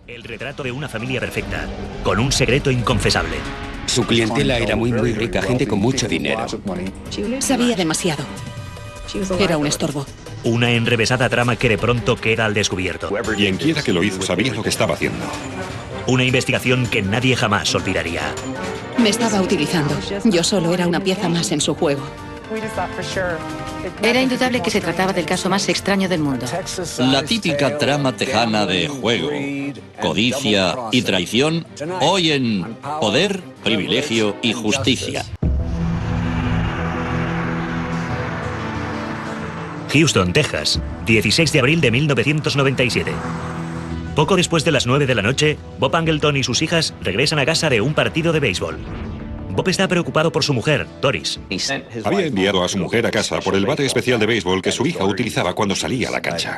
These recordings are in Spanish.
El retrato de una familia perfecta, con un secreto inconfesable. Su clientela era muy rica, gente con mucho dinero. Sabía demasiado. Era un estorbo. Una enrevesada trama que de pronto queda al descubierto. Quien quiera que lo hizo sabía lo que estaba haciendo. Una investigación que nadie jamás olvidaría. Me estaba utilizando. Yo solo era una pieza más en su juego. Era indudable que se trataba del caso más extraño del mundo. La típica trama tejana de juego, codicia y traición, hoy en Poder, Privilegio y Justicia. Houston, Texas, 16 de abril de 1997. Poco después de las 9 de la noche, Bob Angleton y sus hijas regresan a casa de un partido de béisbol. Bob está preocupado por su mujer, Doris. Había enviado a su mujer a casa por el bate especial de béisbol que su hija utilizaba cuando salía a la cancha.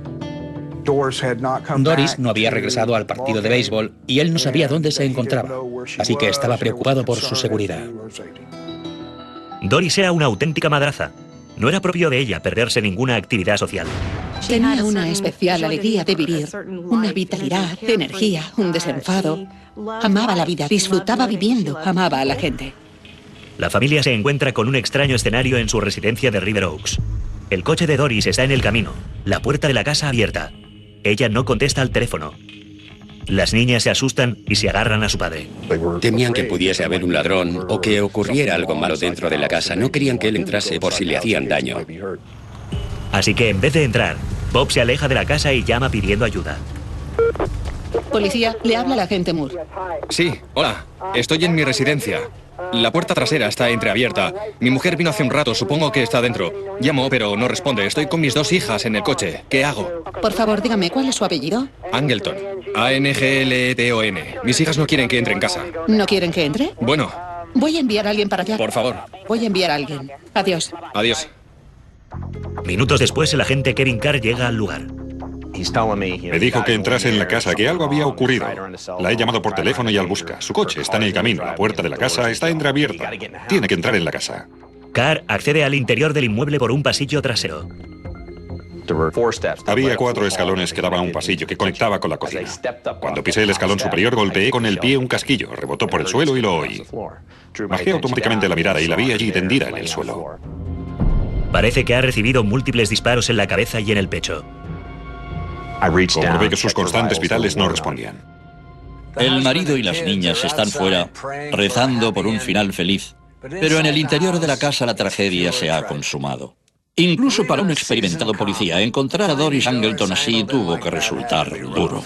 Doris no había regresado al partido de béisbol y él no sabía dónde se encontraba, así que estaba preocupado por su seguridad. Doris era una auténtica madraza. No era propio de ella perderse ninguna actividad social. Tenía una especial alegría de vivir, una vitalidad, energía, un desenfado. Amaba la vida, disfrutaba viviendo, amaba a la gente. La familia se encuentra con un extraño escenario en su residencia de River Oaks. El coche de Doris está en el camino, la puerta de la casa abierta. Ella no contesta al teléfono. Las niñas se asustan y se agarran a su padre. Temían que pudiese haber un ladrón o que ocurriera algo malo dentro de la casa. No querían que él entrase por si le hacían daño. Así que en vez de entrar, Bob se aleja de la casa y llama pidiendo ayuda. Policía, le habla la agente Moore. Sí, hola. Estoy en mi residencia. La puerta trasera está entreabierta. Mi mujer vino hace un rato, supongo que está dentro. Llamo, pero no responde. Estoy con mis 2 hijas en el coche. ¿Qué hago? Por favor, dígame, ¿cuál es su apellido? Angleton. A-N-G-L-E-T-O-N. Mis hijas no quieren que entre en casa. ¿No quieren que entre? Bueno. Voy a enviar a alguien para allá. Por favor. Voy a enviar a alguien. Adiós. Adiós. Minutos después, el agente Kevin Carr llega al lugar. Me dijo que entrase en la casa, que algo había ocurrido. La he llamado por teléfono y al busca. Su coche está en el camino, la puerta de la casa está entreabierta. Tiene que entrar en la casa. Carr accede al interior del inmueble por un pasillo trasero. Había 4 escalones que daban a un pasillo que conectaba con la cocina. Cuando pisé el escalón superior, golpeé con el pie un casquillo, rebotó por el suelo y lo oí. Bajé automáticamente la mirada y la vi allí tendida en el suelo. Parece que ha recibido múltiples disparos en la cabeza y en el pecho. Comprobé que sus constantes vitales no respondían. El marido y las niñas están fuera, rezando por un final feliz. Pero en el interior de la casa la tragedia se ha consumado. Incluso para un experimentado policía, encontrar a Doris Angleton así tuvo que resultar duro.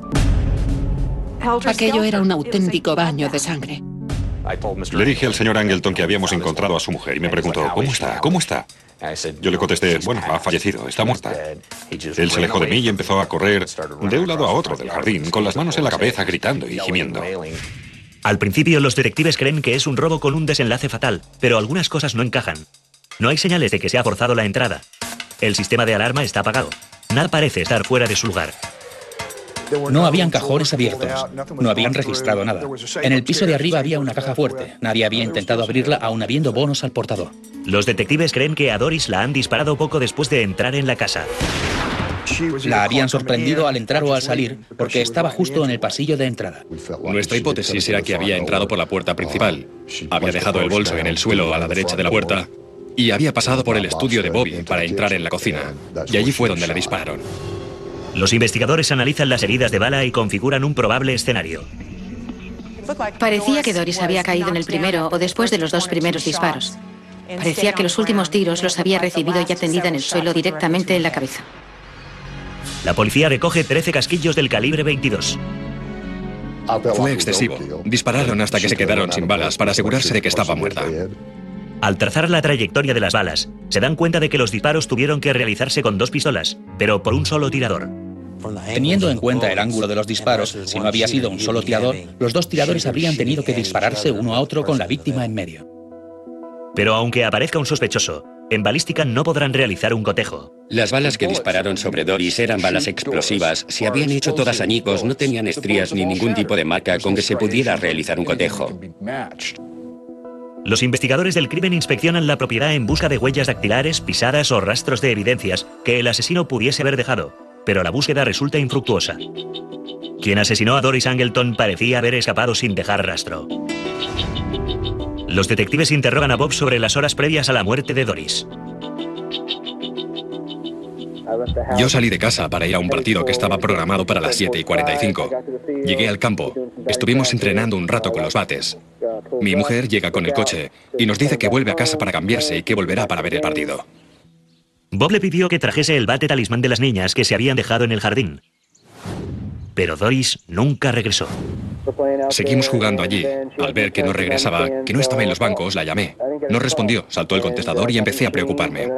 Aquello era un auténtico baño de sangre. Le dije al señor Angleton que habíamos encontrado a su mujer y me preguntó, ¿cómo está? ¿Cómo está? Yo le contesté, bueno, ha fallecido, está muerta. Él se alejó de mí y empezó a correr de un lado a otro del jardín, con las manos en la cabeza, gritando y gimiendo. Al principio, los detectives creen que es un robo con un desenlace fatal, pero algunas cosas no encajan. No hay señales de que se ha forzado la entrada. El sistema de alarma está apagado. Nada parece estar fuera de su lugar. No habían cajones abiertos. No habían registrado nada. En el piso de arriba había una caja fuerte. Nadie había intentado abrirla aun habiendo bonos al portador. Los detectives creen que a Doris la han disparado poco después de entrar en la casa. La habían sorprendido al entrar o al salir, porque estaba justo en el pasillo de entrada. Nuestra hipótesis era que había entrado por la puerta principal. Había dejado el bolso en el suelo a la derecha de la puerta y había pasado por el estudio de Bobby para entrar en la cocina. Y allí fue donde la dispararon. Los investigadores analizan las heridas de bala y configuran un probable escenario. Parecía que Doris había caído en el primero o después de los 2 primeros disparos. Parecía que los últimos tiros los había recibido ya tendida en el suelo directamente en la cabeza. La policía recoge 13 casquillos del calibre 22. Fue excesivo. Dispararon hasta que se quedaron sin balas para asegurarse de que estaba muerta. Al trazar la trayectoria de las balas, se dan cuenta de que los disparos tuvieron que realizarse con 2 pistolas, pero por un solo tirador. Teniendo en cuenta el ángulo de los disparos, si no había sido un solo tirador, los 2 tiradores habrían tenido que dispararse uno a otro con la víctima en medio. Pero aunque aparezca un sospechoso, en balística no podrán realizar un cotejo. Las balas que dispararon sobre Doris eran balas explosivas. Se habían hecho todas añicos, no tenían estrías ni ningún tipo de marca con que se pudiera realizar un cotejo. Los investigadores del crimen inspeccionan la propiedad en busca de huellas dactilares, pisadas o rastros de evidencias que el asesino pudiese haber dejado. pero la búsqueda resulta infructuosa. Quien asesinó a Doris Angleton parecía haber escapado sin dejar rastro. Los detectives interrogan a Bob sobre las horas previas a la muerte de Doris. Yo salí de casa para ir a un partido que estaba programado para las 7:45. Llegué al campo. Estuvimos entrenando un rato con los bates. Mi mujer llega con el coche y nos dice que vuelve a casa para cambiarse y que volverá para ver el partido. Bob le pidió que trajese el bate talismán de las niñas que se habían dejado en el jardín. Pero Doris nunca regresó. Seguimos jugando allí. Al ver que no regresaba, que no estaba en los bancos, la llamé. No respondió, saltó el contestador y empecé a preocuparme.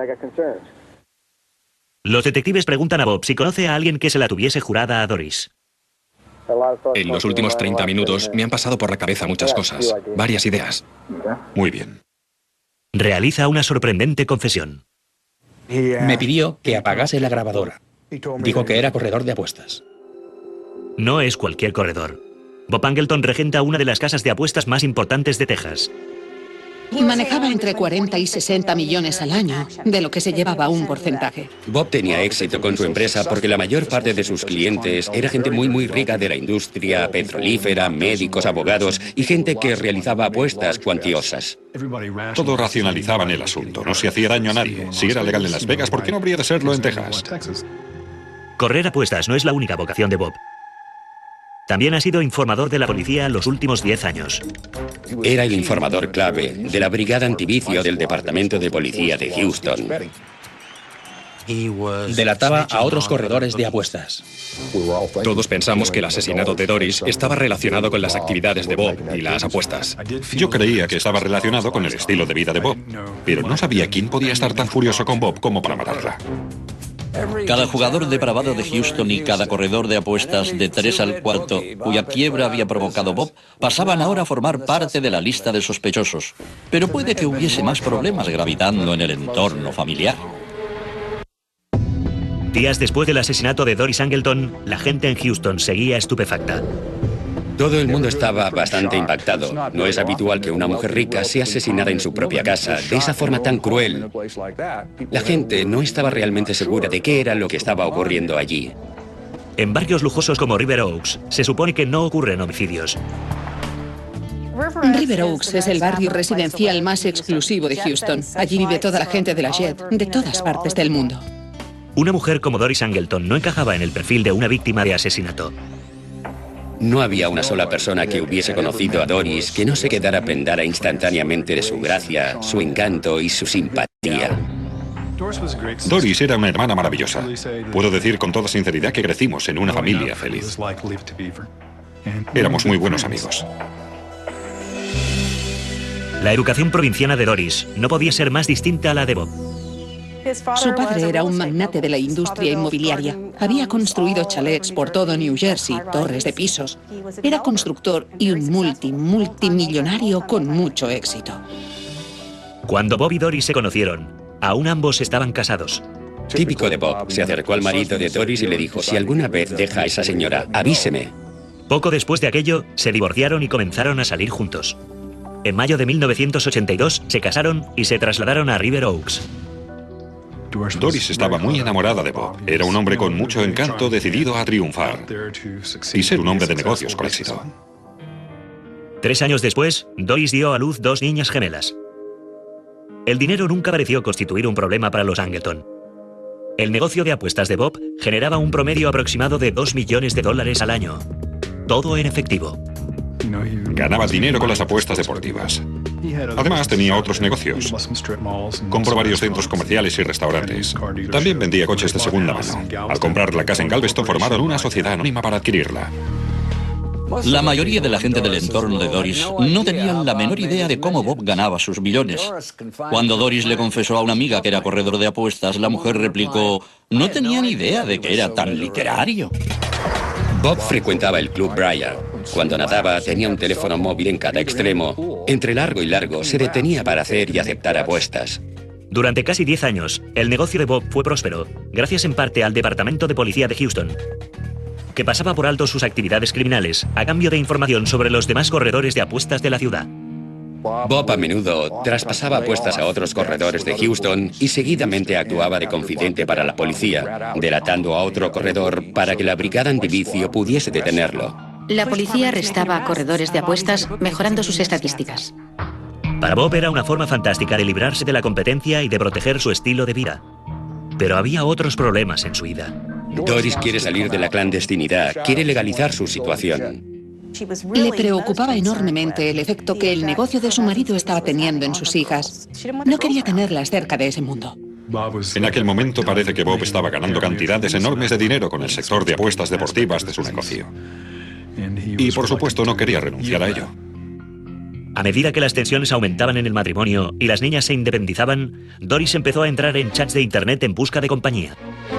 Los detectives preguntan a Bob si conoce a alguien que se la tuviese jurada a Doris. En los últimos 30 minutos me han pasado por la cabeza muchas cosas, varias ideas. Muy bien. Realiza una sorprendente confesión. Me pidió que apagase la grabadora. Dijo que era corredor de apuestas. No es cualquier corredor. Bob Angleton regenta una de las casas de apuestas más importantes de Texas. Manejaba entre 40 y 60 millones al año, de lo que se llevaba un porcentaje. Bob tenía éxito con su empresa porque la mayor parte de sus clientes era gente muy rica de la industria petrolífera, médicos, abogados y gente que realizaba apuestas cuantiosas. Todos racionalizaban el asunto. No se hacía daño a nadie. Si era legal en Las Vegas, ¿por qué no habría de serlo en Texas? Correr apuestas no es la única vocación de Bob. También ha sido informador de la policía los últimos 10 años. Era el informador clave de la brigada antivicio del Departamento de Policía de Houston. Delataba a otros corredores de apuestas. Todos pensamos que el asesinato de Doris estaba relacionado con las actividades de Bob y las apuestas. Yo creía que estaba relacionado con el estilo de vida de Bob, pero no sabía quién podía estar tan furioso con Bob como para matarla. Cada jugador depravado de Houston y cada corredor de apuestas de 3 al cuarto, cuya quiebra había provocado Bob, pasaban ahora a formar parte de la lista de sospechosos. Pero puede que hubiese más problemas gravitando en el entorno familiar. Días después del asesinato de Doris Angleton, la gente en Houston seguía estupefacta. Todo el mundo estaba bastante impactado. No es habitual que una mujer rica sea asesinada en su propia casa, de esa forma tan cruel. La gente no estaba realmente segura de qué era lo que estaba ocurriendo allí. En barrios lujosos como River Oaks, se supone que no ocurren homicidios. River Oaks es el barrio residencial más exclusivo de Houston. Allí vive toda la gente de la Jet, de todas partes del mundo. Una mujer como Doris Angleton no encajaba en el perfil de una víctima de asesinato. No había una sola persona que hubiese conocido a Doris que no se quedara prendada instantáneamente de su gracia, su encanto y su simpatía. Doris era una hermana maravillosa. Puedo decir con toda sinceridad que crecimos en una familia feliz. Éramos muy buenos amigos. La educación provinciana de Doris no podía ser más distinta a la de Bob. Su padre era un magnate de la industria inmobiliaria. Había construido chalets por todo New Jersey, torres de pisos. Era constructor y un multimillonario con mucho éxito. Cuando Bob y Doris se conocieron, aún ambos estaban casados. Típico de Bob, se acercó al marido de Doris y le dijo: si alguna vez deja a esa señora, avíseme. Poco después de aquello, se divorciaron y comenzaron a salir juntos. En mayo de 1982 se casaron y se trasladaron a River Oaks. Doris estaba muy enamorada de Bob. Era un hombre con mucho encanto, decidido a triunfar y ser un hombre de negocios con éxito. 3 años después, Doris dio a luz 2 niñas gemelas. El dinero nunca pareció constituir un problema para los Angleton. El negocio de apuestas de Bob generaba un promedio aproximado de $2 millones al año. Todo en efectivo. Ganaba dinero con las apuestas deportivas. Además, tenía otros negocios. Compró varios centros comerciales y restaurantes. También vendía coches de segunda mano. Al comprar la casa en Galveston, formaron una sociedad anónima para adquirirla. La mayoría de la gente del entorno de Doris no tenían la menor idea de cómo Bob ganaba sus millones. Cuando Doris le confesó a una amiga que era corredor de apuestas, la mujer replicó: no tenía ni idea de que era tan literario. Bob frecuentaba el Club Briar. Cuando nadaba, tenía un teléfono móvil en cada extremo. Entre largo y largo, se detenía para hacer y aceptar apuestas. Durante casi 10 años, el negocio de Bob fue próspero, gracias en parte al Departamento de Policía de Houston, que pasaba por alto sus actividades criminales a cambio de información sobre los demás corredores de apuestas de la ciudad. Bob a menudo traspasaba apuestas a otros corredores de Houston y seguidamente actuaba de confidente para la policía, delatando a otro corredor para que la brigada antivicio pudiese detenerlo. La policía arrestaba a corredores de apuestas, mejorando sus estadísticas. Para Bob era una forma fantástica de librarse de la competencia y de proteger su estilo de vida. Pero había otros problemas en su vida. Doris quiere salir de la clandestinidad, quiere legalizar su situación. Le preocupaba enormemente el efecto que el negocio de su marido estaba teniendo en sus hijas. No quería tenerlas cerca de ese mundo. En aquel momento parece que Bob estaba ganando cantidades enormes de dinero con el sector de apuestas deportivas de su negocio. Y por supuesto no quería renunciar a ello. A medida que las tensiones aumentaban en el matrimonio y las niñas se independizaban, Doris empezó a entrar en chats de internet en busca de compañía.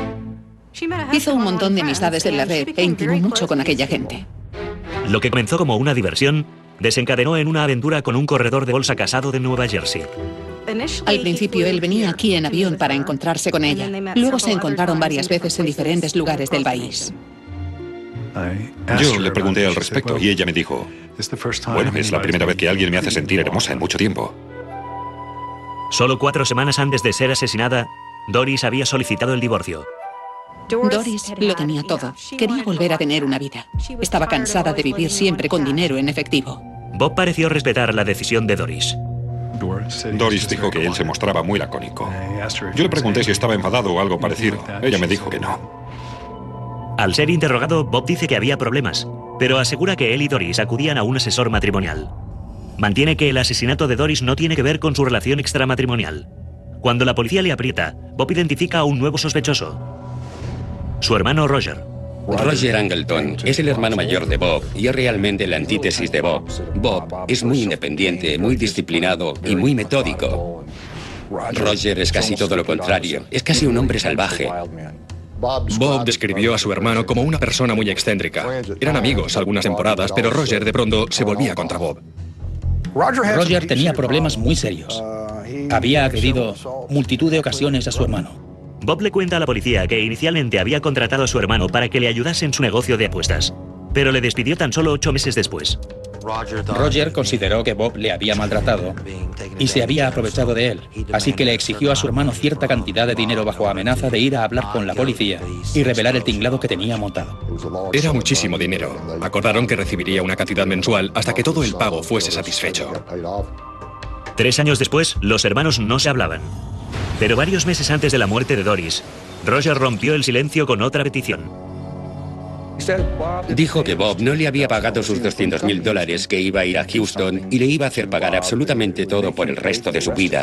Hizo un montón de amistades en la red e intimó mucho con aquella gente. Lo que comenzó como una diversión desencadenó en una aventura con un corredor de bolsa casado de Nueva Jersey. Al principio él venía aquí en avión para encontrarse con ella. Luego se encontraron varias veces en diferentes lugares del país. Yo le pregunté al respecto y ella me dijo, bueno, es la primera vez que alguien me hace sentir hermosa en mucho tiempo. Solo 4 semanas antes de ser asesinada, Doris había solicitado el divorcio. Doris lo tenía todo. Quería volver a tener una vida. Estaba cansada de vivir siempre con dinero en efectivo. Bob pareció respetar la decisión de Doris. Doris dijo que él se mostraba muy lacónico. Yo le pregunté si estaba enfadado o algo parecido. Ella me dijo que no. Al ser interrogado, Bob dice que había problemas, pero asegura que él y Doris acudían a un asesor matrimonial. Mantiene que el asesinato de Doris no tiene que ver con su relación extramatrimonial. Cuando la policía le aprieta, Bob identifica a un nuevo sospechoso: su hermano Roger. Roger Angleton es el hermano mayor de Bob y es realmente la antítesis de Bob. Bob es muy independiente, muy disciplinado y muy metódico. Roger es casi todo lo contrario, es casi un hombre salvaje. Bob describió a su hermano como una persona muy excéntrica. Eran amigos algunas temporadas, pero Roger de pronto se volvía contra Bob. Roger tenía problemas muy serios. Había agredido multitud de ocasiones a su hermano. Bob le cuenta a la policía que inicialmente había contratado a su hermano para que le ayudase en su negocio de apuestas, pero le despidió tan solo 8 meses después. Roger consideró que Bob le había maltratado y se había aprovechado de él, así que le exigió a su hermano cierta cantidad de dinero bajo amenaza de ir a hablar con la policía y revelar el tinglado que tenía montado. Era muchísimo dinero. Acordaron que recibiría una cantidad mensual hasta que todo el pago fuese satisfecho. 3 años después, los hermanos no se hablaban. Pero varios meses antes de la muerte de Doris, Roger rompió el silencio con otra petición. Dijo que Bob no le había pagado sus $200,000 que iba a ir a Houston y le iba a hacer pagar absolutamente todo por el resto de su vida.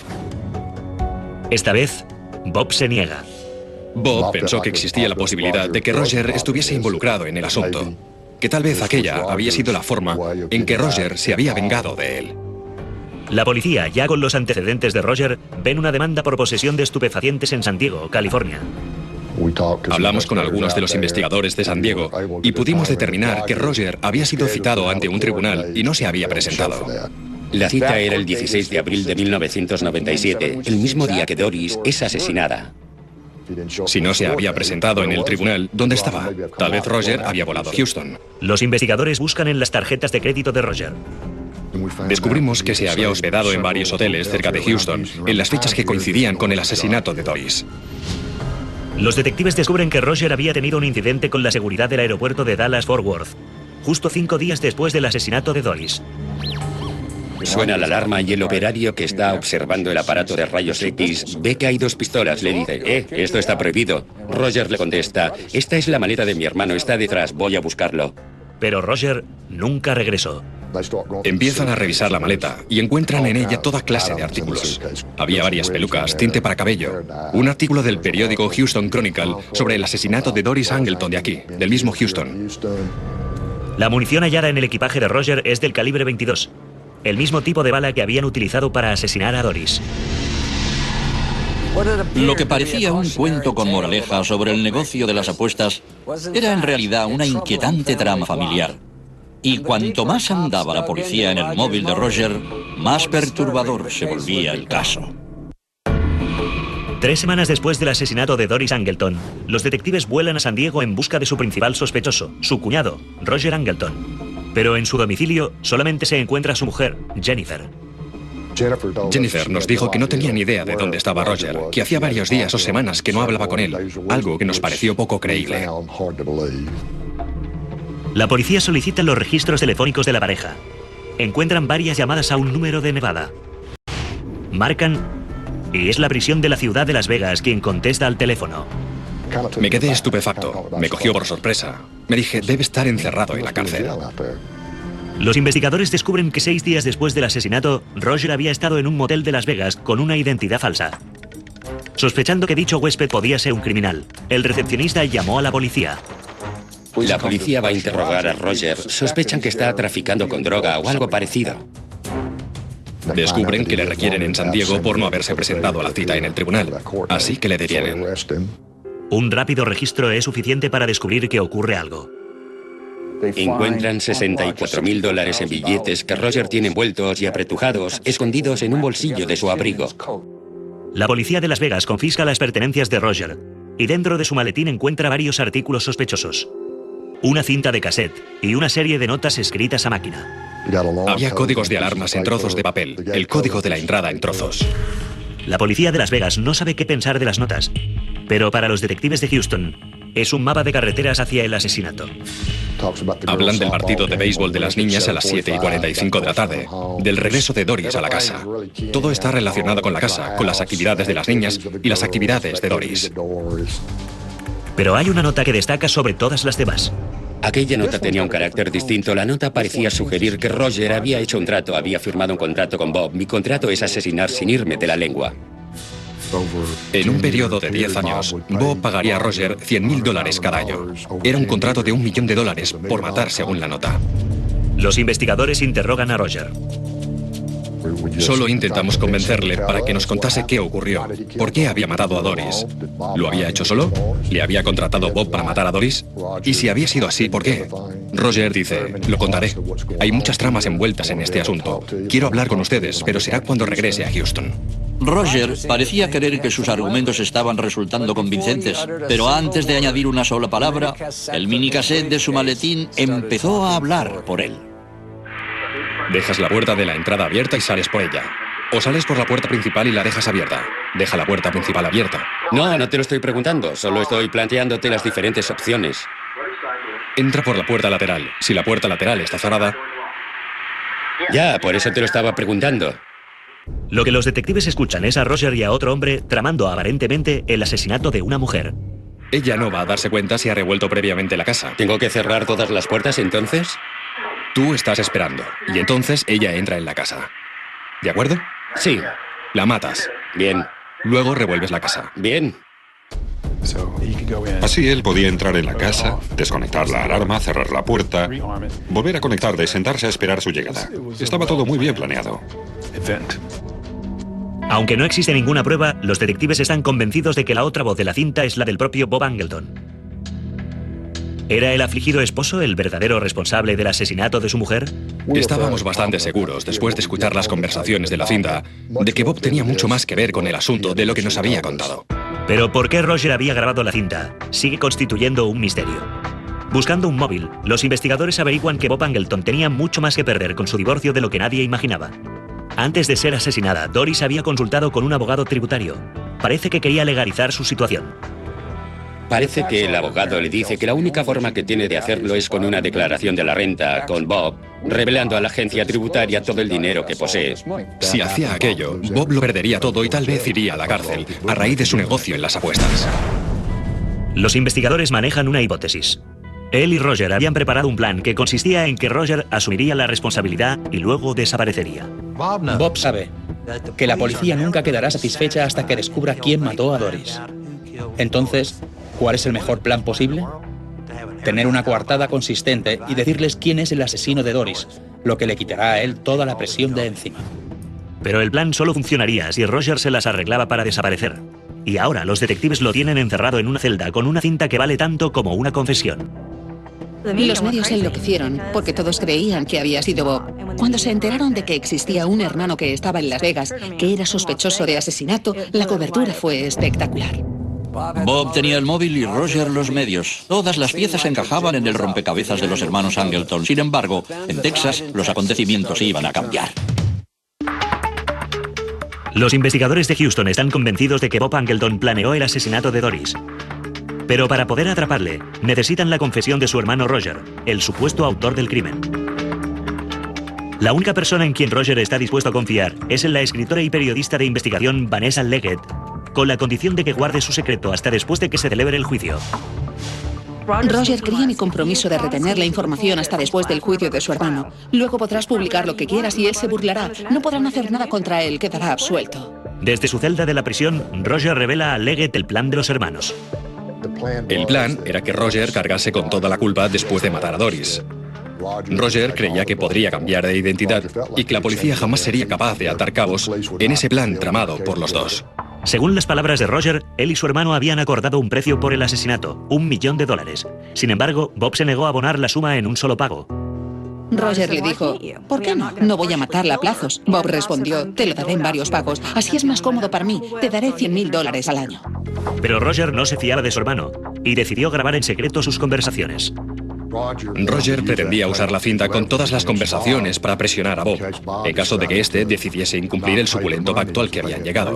Esta vez, Bob se niega. Bob pensó que existía la posibilidad de que Roger estuviese involucrado en el asunto, que tal vez aquella había sido la forma en que Roger se había vengado de él. La policía, ya con los antecedentes de Roger, ven una demanda por posesión de estupefacientes en San Diego, California. Hablamos con algunos de los investigadores de San Diego y pudimos determinar que Roger había sido citado ante un tribunal y no se había presentado. La cita era el 16 de abril de 1997, el mismo día que Doris es asesinada. Si no se había presentado en el tribunal, ¿dónde estaba? Tal vez Roger había volado a Houston. Los investigadores buscan en las tarjetas de crédito de Roger. Descubrimos que se había hospedado en varios hoteles cerca de Houston, en las fechas que coincidían con el asesinato de Doris. Los detectives descubren que Roger había tenido un incidente con la seguridad del aeropuerto de Dallas-Fort Worth, justo 5 días después del asesinato de Doris. Suena la alarma y el operario que está observando el aparato de rayos X ve que hay 2 pistolas. Le dice, esto está prohibido. Roger le contesta, esta es la maleta de mi hermano, está detrás, voy a buscarlo. Pero Roger nunca regresó. Empiezan a revisar la maleta y encuentran en ella toda clase de artículos. Había varias pelucas, tinte para cabello, un artículo del periódico Houston Chronicle sobre el asesinato de Doris Angleton de aquí, del mismo Houston. La munición hallada en el equipaje de Roger es del calibre 22, el mismo tipo de bala que habían utilizado para asesinar a Doris. Lo que parecía un cuento con moraleja sobre el negocio de las apuestas era en realidad una inquietante trama familiar. Y cuanto más andaba la policía en el móvil de Roger, más perturbador se volvía el caso. 3 semanas después del asesinato de Doris Angleton, los detectives vuelan a San Diego en busca de su principal sospechoso, su cuñado, Roger Angleton. Pero en su domicilio solamente se encuentra su mujer, Jennifer. Jennifer nos dijo que no tenía ni idea de dónde estaba Roger, que hacía varios días o semanas que no hablaba con él, algo que nos pareció poco creíble. La policía solicita los registros telefónicos de la pareja. Encuentran varias llamadas a un número de Nevada. Marcan y es la prisión de la ciudad de Las Vegas quien contesta al teléfono. Me quedé estupefacto, me cogió por sorpresa. Me dije, debe estar encerrado en la cárcel. Los investigadores descubren que 6 días después del asesinato, Roger había estado en un motel de Las Vegas con una identidad falsa. Sospechando que dicho huésped podía ser un criminal, el recepcionista llamó a la policía. La policía va a interrogar a Roger. Sospechan que está traficando con droga o algo parecido. Descubren que le requieren en San Diego por no haberse presentado a la cita en el tribunal, así que le detienen. Un rápido registro es suficiente para descubrir que ocurre algo. Encuentran $64.000 en billetes que Roger tiene envueltos y apretujados, escondidos en un bolsillo de su abrigo. La policía de Las Vegas confisca las pertenencias de Roger y dentro de su maletín encuentra varios artículos sospechosos. Una cinta de cassette y una serie de notas escritas a máquina. Había códigos de alarmas en trozos de papel, el código de la entrada en trozos. La policía de Las Vegas no sabe qué pensar de las notas, pero para los detectives de Houston es un mapa de carreteras hacia el asesinato. Hablan del partido de béisbol de las niñas a las 7:45 de la tarde, del regreso de Doris a la casa. Todo está relacionado con la casa, con las actividades de las niñas y las actividades de Doris. Pero hay una nota que destaca sobre todas las demás. Aquella nota tenía un carácter distinto. La nota parecía sugerir que Roger había hecho un trato, había firmado un contrato con Bob. Mi contrato es asesinar sin irme de la lengua. En un periodo de 10 años, Bob pagaría a Roger $100.000 cada año. Era un contrato de $1 millón por matar, según la nota. Los investigadores interrogan a Roger. Solo intentamos convencerle para que nos contase qué ocurrió. ¿Por qué había matado a Doris? ¿Lo había hecho solo? ¿Le había contratado Bob para matar a Doris? Y si había sido así, ¿por qué? Roger dice, lo contaré. Hay muchas tramas envueltas en este asunto. Quiero hablar con ustedes, pero será cuando regrese a Houston. Roger parecía creer que sus argumentos estaban resultando convincentes, pero antes de añadir una sola palabra, el minicassette de su maletín empezó a hablar por él. Dejas la puerta de la entrada abierta y sales por ella. O sales por la puerta principal y la dejas abierta. Deja la puerta principal abierta. No, no te lo estoy preguntando. Solo estoy planteándote las diferentes opciones. Entra por la puerta lateral. Si la puerta lateral está cerrada... Ya, por eso te lo estaba preguntando. Lo que los detectives escuchan es a Roger y a otro hombre tramando aparentemente el asesinato de una mujer. Ella no va a darse cuenta si ha revuelto previamente la casa. ¿Tengo que cerrar todas las puertas entonces? Tú estás esperando, y entonces ella entra en la casa. ¿De acuerdo? Sí. La matas. Bien. Luego revuelves la casa. Bien. Así él podía entrar en la casa, desconectar la alarma, cerrar la puerta, volver a conectarla y sentarse a esperar su llegada. Estaba todo muy bien planeado. Aunque no existe ninguna prueba, los detectives están convencidos de que la otra voz de la cinta es la del propio Bob Angleton. ¿Era el afligido esposo el verdadero responsable del asesinato de su mujer? Estábamos bastante seguros, después de escuchar las conversaciones de la cinta, de que Bob tenía mucho más que ver con el asunto de lo que nos había contado. Pero ¿por qué Roger había grabado la cinta? Sigue constituyendo un misterio. Buscando un móvil, los investigadores averiguan que Bob Angleton tenía mucho más que perder con su divorcio de lo que nadie imaginaba. Antes de ser asesinada, Doris había consultado con un abogado tributario. Parece que quería legalizar su situación. Parece que el abogado le dice que la única forma que tiene de hacerlo es con una declaración de la renta con Bob, revelando a la agencia tributaria todo el dinero que posee. Si hacía aquello, Bob lo perdería todo y tal vez iría a la cárcel, a raíz de su negocio en las apuestas. Los investigadores manejan una hipótesis. Él y Roger habían preparado un plan que consistía en que Roger asumiría la responsabilidad y luego desaparecería. Bob sabe que la policía nunca quedará satisfecha hasta que descubra quién mató a Doris. Entonces, ¿cuál es el mejor plan posible? Tener una coartada consistente y decirles quién es el asesino de Doris, lo que le quitará a él toda la presión de encima. Pero el plan solo funcionaría si Roger se las arreglaba para desaparecer. Y ahora los detectives lo tienen encerrado en una celda con una cinta que vale tanto como una confesión. Los medios enloquecieron porque todos creían que había sido Bob. Cuando se enteraron de que existía un hermano que estaba en Las Vegas, que era sospechoso de asesinato, la cobertura fue espectacular. Bob tenía el móvil y Roger los medios. Todas las piezas encajaban en el rompecabezas de los hermanos Angleton. Sin embargo, en Texas, los acontecimientos iban a cambiar. Los investigadores de Houston están convencidos de que Bob Angleton planeó el asesinato de Doris. Pero para poder atraparle, necesitan la confesión de su hermano Roger, el supuesto autor del crimen. La única persona en quien Roger está dispuesto a confiar es en la escritora y periodista de investigación Vanessa Leggett, con la condición de que guarde su secreto hasta después de que se celebre el juicio. Roger creía mi compromiso de retener la información hasta después del juicio de su hermano. Luego podrás publicar lo que quieras y él se burlará. No podrán hacer nada contra él, quedará absuelto. Desde su celda de la prisión, Roger revela a Leggett el plan de los hermanos. El plan era que Roger cargase con toda la culpa después de matar a Doris. Roger creía que podría cambiar de identidad y que la policía jamás sería capaz de atar cabos en ese plan tramado por los dos. Según las palabras de Roger, él y su hermano habían acordado un precio por el asesinato, $1 millón. Sin embargo, Bob se negó a abonar la suma en un solo pago. Roger le dijo, ¿por qué no? No voy a matarla a plazos. Bob respondió, te lo daré en varios pagos. Así es más cómodo para mí. Te daré $100.000 al año. Pero Roger no se fiaba de su hermano y decidió grabar en secreto sus conversaciones. Roger pretendía usar la cinta con todas las conversaciones para presionar a Bob, en caso de que éste decidiese incumplir el suculento pacto al que habían llegado.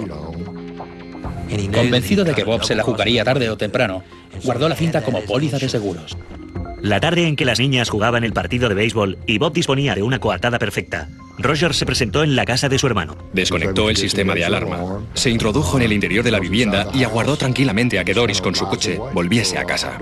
Convencido de que Bob se la jugaría tarde o temprano, guardó la cinta como póliza de seguros. La tarde en que las niñas jugaban el partido de béisbol y Bob disponía de una coartada perfecta, Roger se presentó en la casa de su hermano. Desconectó el sistema de alarma, se introdujo en el interior de la vivienda y aguardó tranquilamente a que Doris con su coche volviese a casa.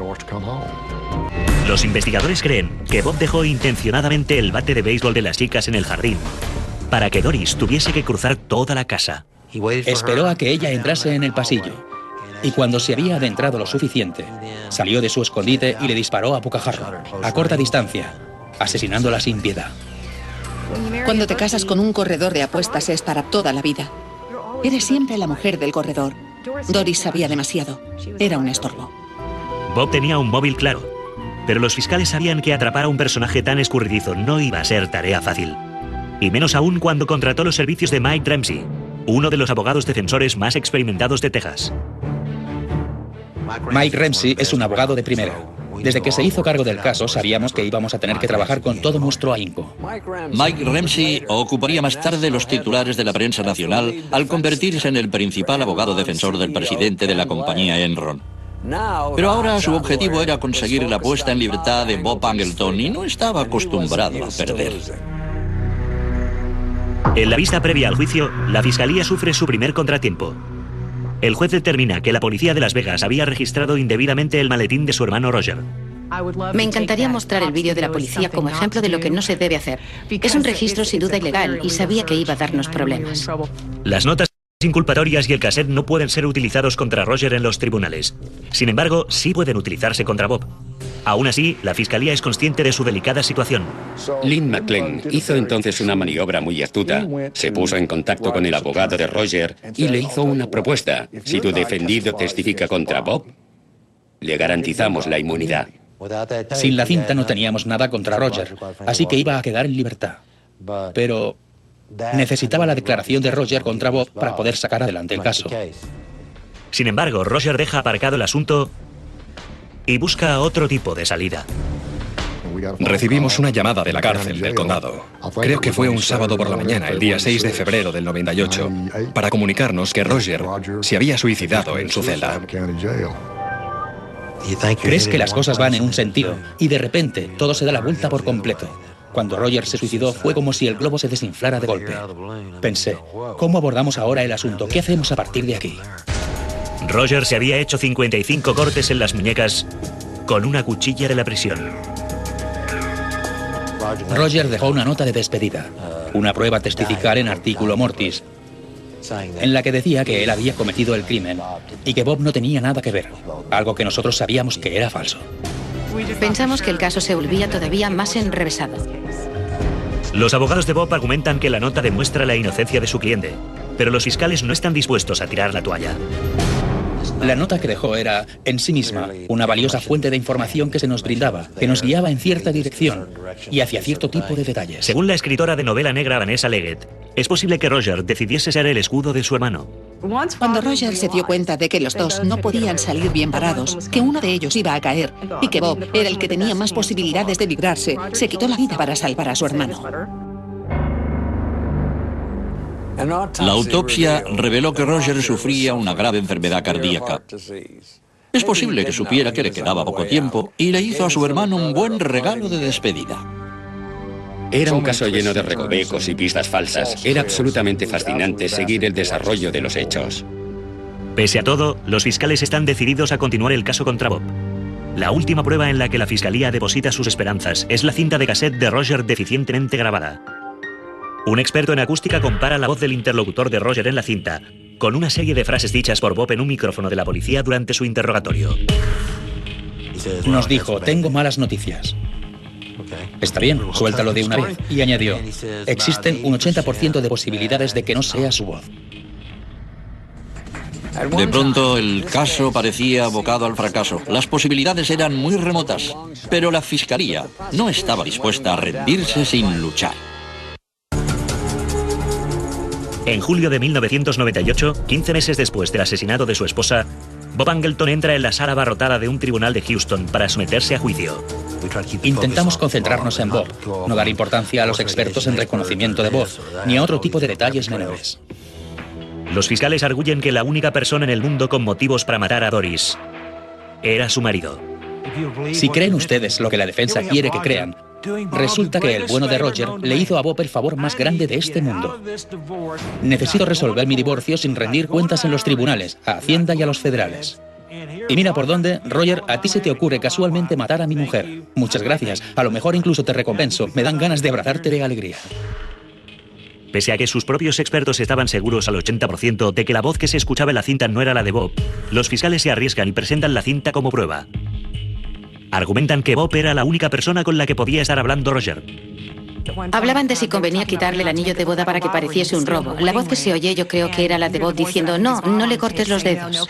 Los investigadores creen que Bob dejó intencionadamente el bate de béisbol de las chicas en el jardín para que Doris tuviese que cruzar toda la casa. Esperó a que ella entrase en el pasillo y cuando se había adentrado lo suficiente, salió de su escondite y le disparó a bocajarro, a corta distancia, asesinándola sin piedad. Cuando te casas con un corredor de apuestas es para toda la vida. Eres siempre la mujer del corredor. Doris sabía demasiado. Era un estorbo. Bob tenía un móvil claro, pero los fiscales sabían que atrapar a un personaje tan escurridizo no iba a ser tarea fácil. Y menos aún cuando contrató los servicios de Mike Ramsey, uno de los abogados defensores más experimentados de Texas. Mike Ramsey es un abogado de primera. Desde que se hizo cargo del caso, sabíamos que íbamos a tener que trabajar con todo nuestro ahínco. Mike Ramsey ocuparía más tarde los titulares de la prensa nacional al convertirse en el principal abogado defensor del presidente de la compañía Enron. Pero ahora su objetivo era conseguir la puesta en libertad de Bob Angleton y no estaba acostumbrado a perder. En la vista previa al juicio, la fiscalía sufre su primer contratiempo. El juez determina que la policía de Las Vegas había registrado indebidamente el maletín de su hermano Roger. Me encantaría mostrar el vídeo de la policía como ejemplo de lo que no se debe hacer. Es un registro sin duda ilegal y sabía que iba a darnos problemas. Las notas inculpatorias y el cassette no pueden ser utilizados contra Roger en los tribunales. Sin embargo, sí pueden utilizarse contra Bob. Aún así, la fiscalía es consciente de su delicada situación. Lynn McClain hizo entonces una maniobra muy astuta. Se puso en contacto con el abogado de Roger y le hizo una propuesta. Si tu defendido testifica contra Bob, le garantizamos la inmunidad. Sin la cinta no teníamos nada contra Roger, así que iba a quedar en libertad. Pero necesitaba la declaración de Roger contra Bob para poder sacar adelante el caso. Sin embargo, Roger deja aparcado el asunto y busca otro tipo de salida. Recibimos una llamada de la cárcel del condado. Creo que fue un sábado por la mañana, el día 6 de febrero del 98, para comunicarnos que Roger se había suicidado en su celda. Crees que las cosas van en un sentido y de repente todo se da la vuelta por completo. Cuando Roger se suicidó fue como si el globo se desinflara de golpe. Pensé, ¿cómo abordamos ahora el asunto? ¿Qué hacemos a partir de aquí? Roger se había hecho 55 cortes en las muñecas con una cuchilla de la prisión. Roger dejó una nota de despedida, una prueba testifical en artículo mortis, en la que decía que él había cometido el crimen y que Bob no tenía nada que ver, algo que nosotros sabíamos que era falso. Pensamos que el caso se volvía todavía más enrevesado. Los abogados de Bob argumentan que la nota demuestra la inocencia de su cliente, pero los fiscales no están dispuestos a tirar la toalla. La nota que dejó era, en sí misma, una valiosa fuente de información que se nos brindaba, que nos guiaba en cierta dirección y hacia cierto tipo de detalles. Según la escritora de novela negra Vanessa Leggett, es posible que Roger decidiese ser el escudo de su hermano. Cuando Roger se dio cuenta de que los dos no podían salir bien parados, que uno de ellos iba a caer y que Bob era el que tenía más posibilidades de librarse, se quitó la vida para salvar a su hermano. La autopsia reveló que Roger sufría una grave enfermedad cardíaca. Es posible que supiera que le quedaba poco tiempo y le hizo a su hermano un buen regalo de despedida. Era un caso lleno de recovecos y pistas falsas. Era absolutamente fascinante seguir el desarrollo de los hechos. Pese a todo, los fiscales están decididos a continuar el caso contra Bob. La última prueba en la que la fiscalía deposita sus esperanzas es la cinta de cassette de Roger deficientemente grabada. Un experto en acústica compara la voz del interlocutor de Roger en la cinta con una serie de frases dichas por Bob en un micrófono de la policía durante su interrogatorio. Nos dijo, tengo malas noticias. Está bien, suéltalo de una vez. Y añadió, existen un 80% de posibilidades de que no sea su voz. De pronto, el caso parecía abocado al fracaso. Las posibilidades eran muy remotas, pero la fiscalía no estaba dispuesta a rendirse sin luchar. En julio de 1998, 15 meses después del asesinato de su esposa, Bob Angleton entra en la sala abarrotada de un tribunal de Houston para someterse a juicio. Intentamos concentrarnos en Bob, no dar importancia a los expertos en reconocimiento de voz, ni a otro tipo de detalles menores. Los fiscales arguyen que la única persona en el mundo con motivos para matar a Doris era su marido. Si creen ustedes lo que la defensa quiere que crean, resulta que el bueno de Roger le hizo a Bob el favor más grande de este mundo. Necesito resolver mi divorcio sin rendir cuentas en los tribunales, a Hacienda y a los federales. Y mira por dónde, Roger, a ti se te ocurre casualmente matar a mi mujer. Muchas gracias. A lo mejor incluso te recompenso. Me dan ganas de abrazarte de alegría. Pese a que sus propios expertos estaban seguros al 80% de que la voz que se escuchaba en la cinta no era la de Bob, los fiscales se arriesgan y presentan la cinta como prueba. Argumentan que Bob era la única persona con la que podía estar hablando Roger. Hablaban de si convenía quitarle el anillo de boda para que pareciese un robo. La voz que se oye yo creo que era la de Bob diciendo, no, no le cortes los dedos.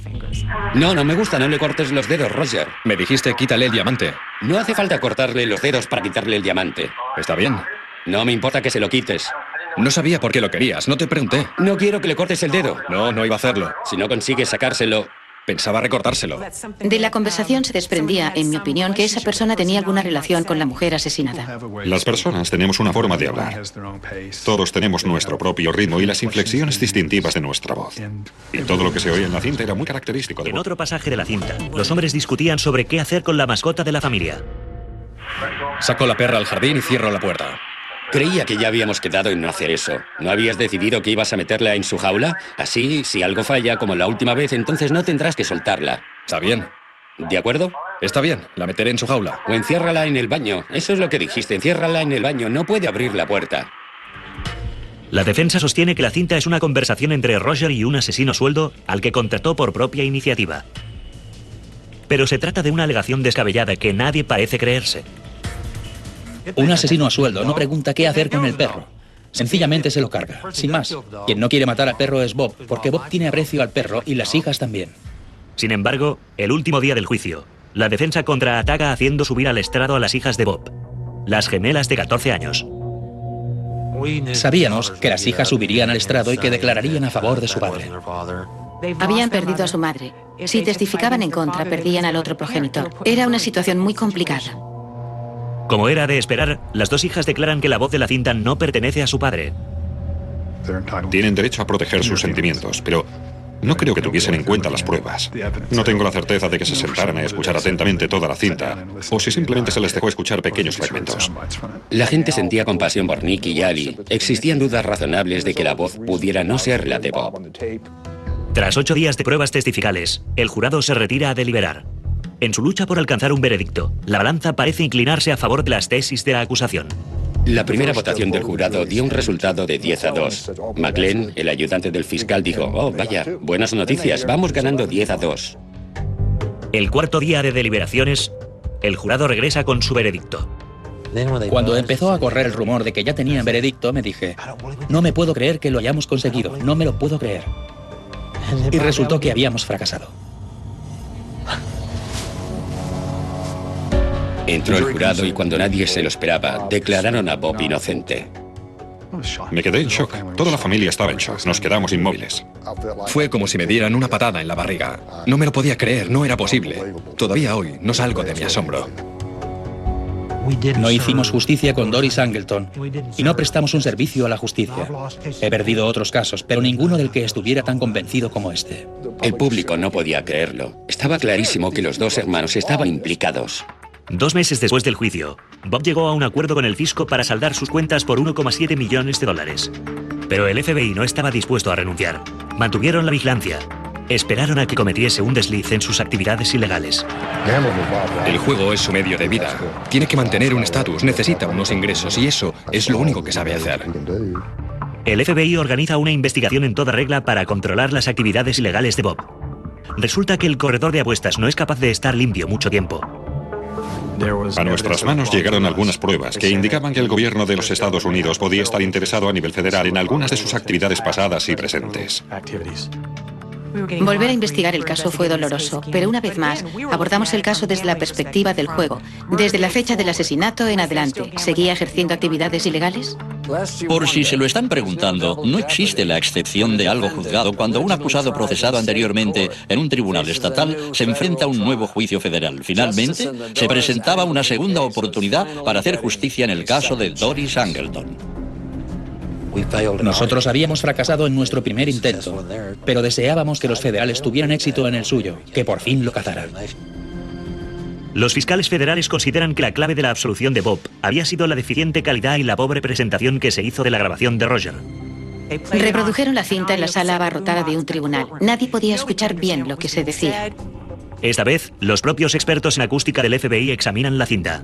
No me gusta, no le cortes los dedos, Roger. Me dijiste quítale el diamante. No hace falta cortarle los dedos para quitarle el diamante. Está bien. No me importa que se lo quites. No sabía por qué lo querías, no te pregunté. No quiero que le cortes el dedo. No iba a hacerlo. Si no consigues sacárselo... Pensaba recortárselo. De la conversación se desprendía, en mi opinión, que esa persona tenía alguna relación con la mujer asesinada. Las personas tenemos una forma de hablar. Todos tenemos nuestro propio ritmo y las inflexiones distintivas de nuestra voz. Y todo lo que se oía en la cinta era muy característico de En Bob. otro pasaje de la cinta, los hombres discutían sobre qué hacer con la mascota de la familia. Saco la perra al jardín y cierro la puerta. Creía que ya habíamos quedado en no hacer eso. ¿No habías decidido que ibas a meterla en su jaula? Así, si algo falla, como la última vez, entonces no tendrás que soltarla. Está bien. ¿De acuerdo? Está bien, la meteré en su jaula. O enciérrala en el baño. Eso es lo que dijiste, enciérrala en el baño. No puede abrir la puerta. La defensa sostiene que la cinta es una conversación entre Roger y un asesino a sueldo al que contrató por propia iniciativa. Pero se trata de una alegación descabellada que nadie parece creerse. Un asesino a sueldo no pregunta qué hacer con el perro. Sencillamente se lo carga, sin más. Quien no quiere matar al perro es Bob, porque Bob tiene aprecio al perro y las hijas también. Sin embargo, el último día del juicio, la defensa contraataca haciendo subir al estrado a las hijas de Bob, las gemelas de 14 años. Sabíamos que las hijas subirían al estrado y que declararían a favor de su padre. Habían perdido a su madre. Si testificaban en contra, perdían al otro progenitor. Era una situación muy complicada. Como era de esperar, las dos hijas declaran que la voz de la cinta no pertenece a su padre. Tienen derecho a proteger sus sentimientos, pero no creo que tuviesen en cuenta las pruebas. No tengo la certeza de que se sentaran a escuchar atentamente toda la cinta, o si simplemente se les dejó escuchar pequeños fragmentos. La gente sentía compasión por Nick y Ali. Existían dudas razonables de que la voz pudiera no ser la de Bob. Tras 8 días de pruebas testificales, el jurado se retira a deliberar. En su lucha por alcanzar un veredicto, la balanza parece inclinarse a favor de las tesis de la acusación. La primera votación del jurado dio un resultado de 10-2. McLean, el ayudante del fiscal, dijo, oh, vaya, buenas noticias, vamos ganando 10-2. El cuarto día de deliberaciones, el jurado regresa con su veredicto. Cuando empezó a correr el rumor de que ya tenían veredicto, me dije, no me puedo creer que lo hayamos conseguido, no me lo puedo creer. Y resultó que habíamos fracasado. Entró el jurado y cuando nadie se lo esperaba, declararon a Bob inocente. Me quedé en shock. Toda la familia estaba en shock. Nos quedamos inmóviles. Fue como si me dieran una patada en la barriga. No me lo podía creer, no era posible. Todavía hoy no salgo de mi asombro. No hicimos justicia con Doris Angleton y no prestamos un servicio a la justicia. He perdido otros casos, pero ninguno del que estuviera tan convencido como este. El público no podía creerlo. Estaba clarísimo que los dos hermanos estaban implicados. 2 meses después del juicio, Bob llegó a un acuerdo con el fisco para saldar sus cuentas por 1,7 millones de dólares. Pero el FBI no estaba dispuesto a renunciar. Mantuvieron la vigilancia. Esperaron a que cometiese un desliz en sus actividades ilegales. El juego es su medio de vida. Tiene que mantener un estatus, necesita unos ingresos y eso es lo único que sabe hacer. El FBI organiza una investigación en toda regla para controlar las actividades ilegales de Bob. Resulta que el corredor de apuestas no es capaz de estar limpio mucho tiempo. A nuestras manos llegaron algunas pruebas que indicaban que el gobierno de los Estados Unidos podía estar interesado a nivel federal en algunas de sus actividades pasadas y presentes. Volver a investigar el caso fue doloroso, pero una vez más abordamos el caso desde la perspectiva del juego. Desde la fecha del asesinato en adelante, ¿seguía ejerciendo actividades ilegales? Por si se lo están preguntando, no existe la excepción de algo juzgado cuando un acusado procesado anteriormente en un tribunal estatal se enfrenta a un nuevo juicio federal. Finalmente, se presentaba una segunda oportunidad para hacer justicia en el caso de Doris Angleton. Nosotros habíamos fracasado en nuestro primer intento, pero deseábamos que los federales tuvieran éxito en el suyo, que por fin lo cazaran. Los fiscales federales consideran que la clave de la absolución de Bob había sido la deficiente calidad y la pobre presentación que se hizo de la grabación de Roger. Reprodujeron la cinta en la sala abarrotada de un tribunal. Nadie podía escuchar bien lo que se decía. Esta vez, los propios expertos en acústica del FBI examinan la cinta.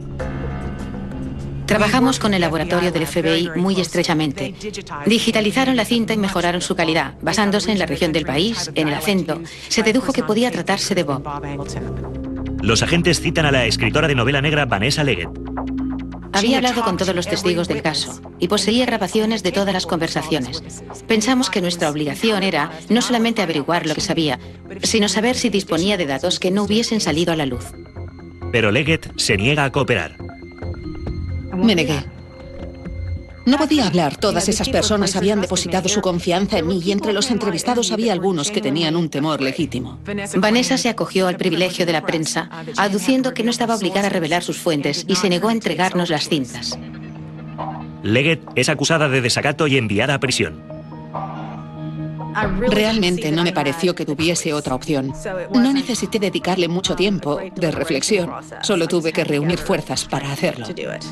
Trabajamos con el laboratorio del FBI muy estrechamente. Digitalizaron la cinta y mejoraron su calidad. Basándose en la región del país, en el acento, se dedujo que podía tratarse de Bob. Los agentes citan a la escritora de novela negra Vanessa Leggett. Había hablado con todos los testigos del caso y poseía grabaciones de todas las conversaciones. Pensamos que nuestra obligación era no solamente averiguar lo que sabía, sino saber si disponía de datos que no hubiesen salido a la luz. Pero Leggett se niega a cooperar. Me negué. No podía hablar. Todas esas personas habían depositado su confianza en mí y entre los entrevistados había algunos que tenían un temor legítimo. Vanessa se acogió al privilegio de la prensa, aduciendo que no estaba obligada a revelar sus fuentes y se negó a entregarnos las cintas. Leggett es acusada de desacato y enviada a prisión. Realmente no me pareció que tuviese otra opción. No necesité dedicarle mucho tiempo de reflexión. Solo tuve que reunir fuerzas para hacerlo.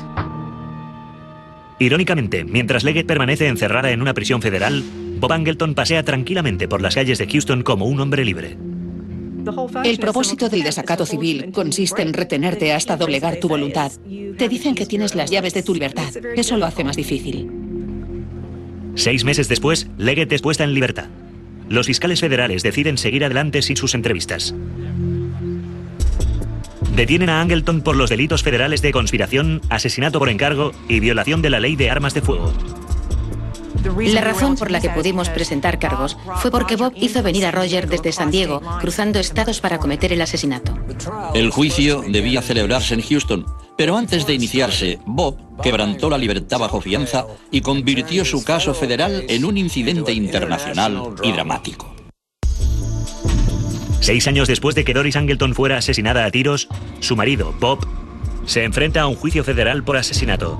Irónicamente, mientras Leggett permanece encerrada en una prisión federal, Bob Angleton pasea tranquilamente por las calles de Houston como un hombre libre. El propósito del desacato civil consiste en retenerte hasta doblegar tu voluntad. Te dicen que tienes las llaves de tu libertad. Eso lo hace más difícil. 6 meses después, Leggett es puesta en libertad. Los fiscales federales deciden seguir adelante sin sus entrevistas. Detienen a Angleton por los delitos federales de conspiración, asesinato por encargo y violación de la ley de armas de fuego. La razón por la que pudimos presentar cargos fue porque Bob hizo venir a Roger desde San Diego, cruzando estados para cometer el asesinato. El juicio debía celebrarse en Houston, pero antes de iniciarse, Bob quebrantó la libertad bajo fianza y convirtió su caso federal en un incidente internacional y dramático. 6 años después de que Doris Angleton fuera asesinada a tiros, su marido, Bob, se enfrenta a un juicio federal por asesinato.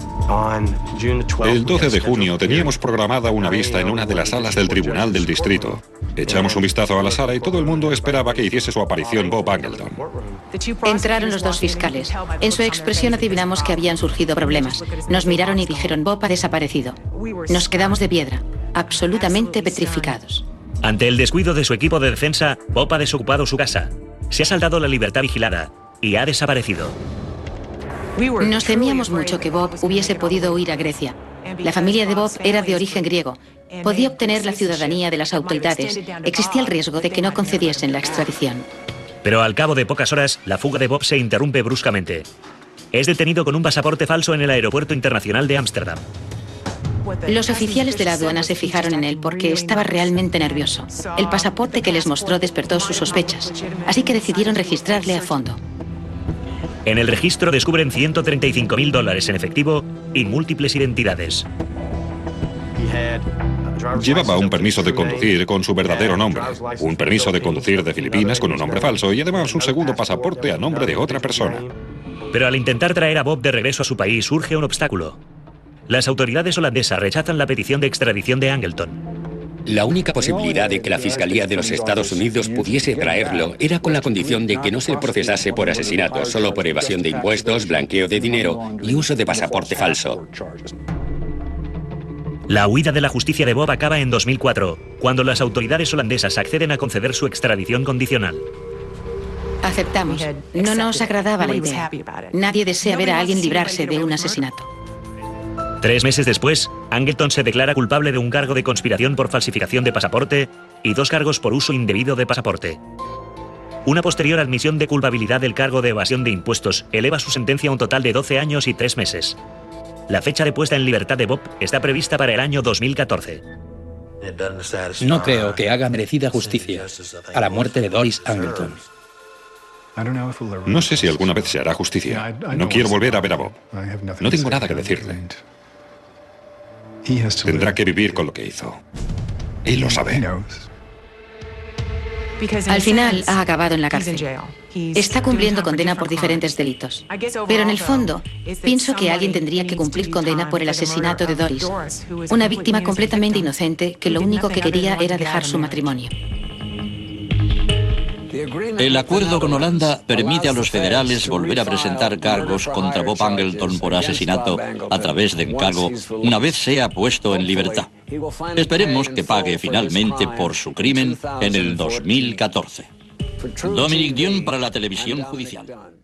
El 12 de junio teníamos programada una vista en una de las salas del Tribunal del Distrito. Echamos un vistazo a la sala y todo el mundo esperaba que hiciese su aparición Bob Angleton. Entraron los 2 fiscales. En su expresión adivinamos que habían surgido problemas. Nos miraron y dijeron: Bob ha desaparecido. Nos quedamos de piedra, absolutamente petrificados. Ante el descuido de su equipo de defensa, Bob ha desocupado su casa. Se ha saltado la libertad vigilada y ha desaparecido. Nos temíamos mucho que Bob hubiese podido huir a Grecia. La familia de Bob era de origen griego. Podía obtener la ciudadanía de las autoridades. Existía el riesgo de que no concediesen la extradición. Pero al cabo de pocas horas, la fuga de Bob se interrumpe bruscamente. Es detenido con un pasaporte falso en el aeropuerto internacional de Ámsterdam. Los oficiales de la aduana se fijaron en él porque estaba realmente nervioso. El pasaporte que les mostró despertó sus sospechas, así que decidieron registrarle a fondo. En el registro descubren $135.000 en efectivo y múltiples identidades. Llevaba un permiso de conducir con su verdadero nombre, un permiso de conducir de Filipinas con un nombre falso y además un segundo pasaporte a nombre de otra persona. Pero al intentar traer a Bob de regreso a su país surge un obstáculo. Las autoridades holandesas rechazan la petición de extradición de Angleton. La única posibilidad de que la Fiscalía de los Estados Unidos pudiese traerlo era con la condición de que no se le procesase por asesinato, solo por evasión de impuestos, blanqueo de dinero y uso de pasaporte falso. La huida de la justicia de Bob acaba en 2004, cuando las autoridades holandesas acceden a conceder su extradición condicional. Aceptamos. No nos agradaba la idea. Nadie desea ver a alguien librarse de un asesinato. 3 meses después, Angleton se declara culpable de un cargo de conspiración por falsificación de pasaporte y 2 cargos por uso indebido de pasaporte. Una posterior admisión de culpabilidad del cargo de evasión de impuestos eleva su sentencia a un total de 12 años y 3 meses. La fecha de puesta en libertad de Bob está prevista para el año 2014. No creo que haga merecida justicia a la muerte de Doris Angleton. No sé si alguna vez se hará justicia. No quiero volver a ver a Bob. No tengo nada que decirle. Tendrá que vivir con lo que hizo. Y lo sabe. Al final ha acabado en la cárcel. Está cumpliendo condena por diferentes delitos. Pero en el fondo, pienso que alguien tendría que cumplir condena por el asesinato de Doris, una víctima completamente inocente que lo único que quería era dejar su matrimonio. El acuerdo con Holanda permite a los federales volver a presentar cargos contra Bob Angleton por asesinato a través de encargo una vez sea puesto en libertad. Esperemos que pague finalmente por su crimen en el 2014. Dominic Dionne para la televisión judicial.